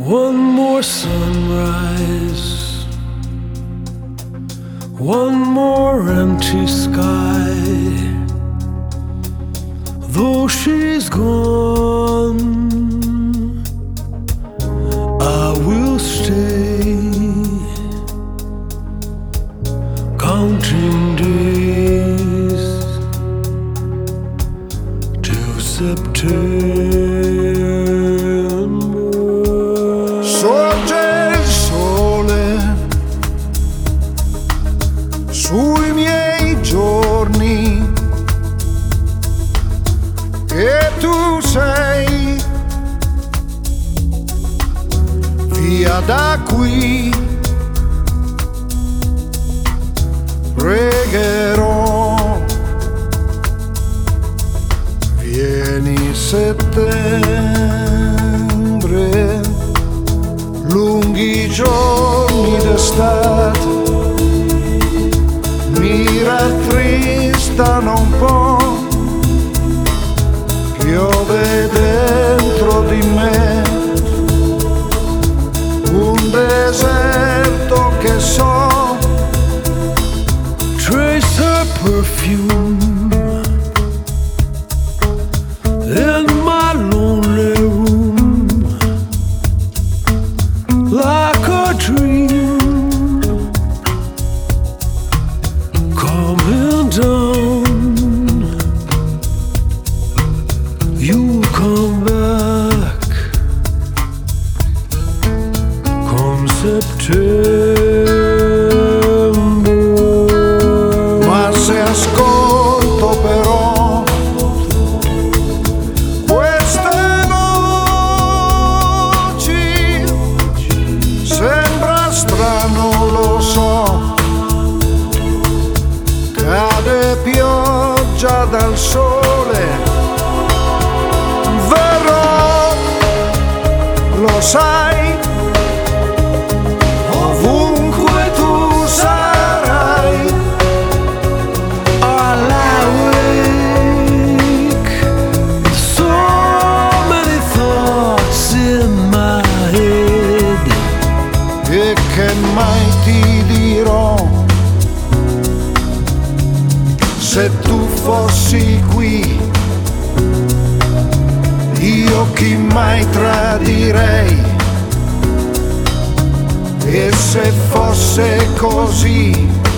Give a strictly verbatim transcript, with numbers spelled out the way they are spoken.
One more sunrise, one more empty sky. Though she's gone, I will stay, counting days till September. Sorge il sole sui miei giorni e tu sei via da qui. Pregherò, vieni settembre, lunghi giorni d'estate mi rattristano un po', piove dentro di me, un deserto che so, trace her perfume in my lonely room, like a dream coming down. You come back come September. ma se ascolto però queste voci sembra strano, lo so, cade pioggia dal sole, verrò, lo sai, ovunque tu sarai. All I wake, so many thoughts in my head. E che mai ti dirò, se tu fossi qui, io chi mai tradirei, e se fosse così